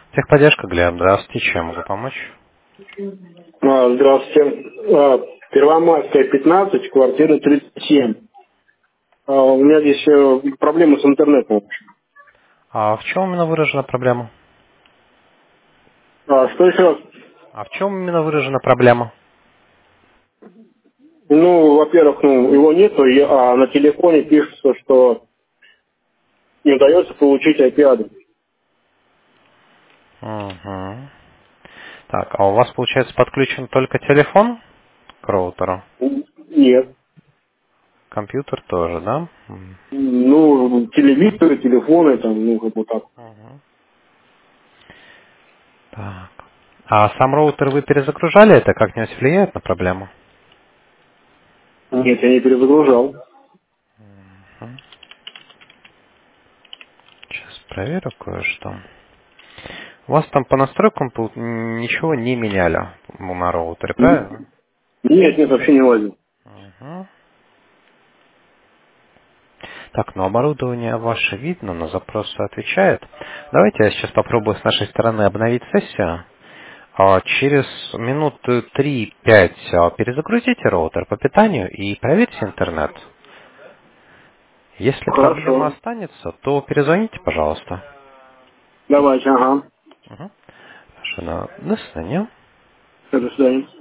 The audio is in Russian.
Техподдержка, Глеб, здравствуйте, чем могу помочь? Здравствуйте. Первомайская, 15, квартира 37. У меня здесь проблемы с интернетом. А в чем именно выражена проблема? Что еще раз? А в чем именно выражена проблема? Ну, во-первых, его нету, а на телефоне пишется, что не удается получить IP-адрес. Угу. Так, а у вас, получается, подключен только телефон к роутеру? Нет. Компьютер тоже, да? Ну, телевизоры, телефоны, там, как бы так. Мгм. Так. А сам роутер вы перезагружали? Это как-нибудь влияет на проблему? Нет, я не перезагружал. Мгм. Сейчас проверю кое-что. У вас там по настройкам ничего не меняли на роутере, правильно? Нет, вообще не лазил. Мгм. Так, ну оборудование ваше видно, на запросы отвечает. Давайте я сейчас попробую с нашей стороны обновить сессию. Через минуты 3-5 перезагрузите роутер по питанию и проверьте интернет. Если проблема Хорошо. останется, то перезвоните, пожалуйста. Давайте, ага. Угу. Хорошо, до свидания. До свидания.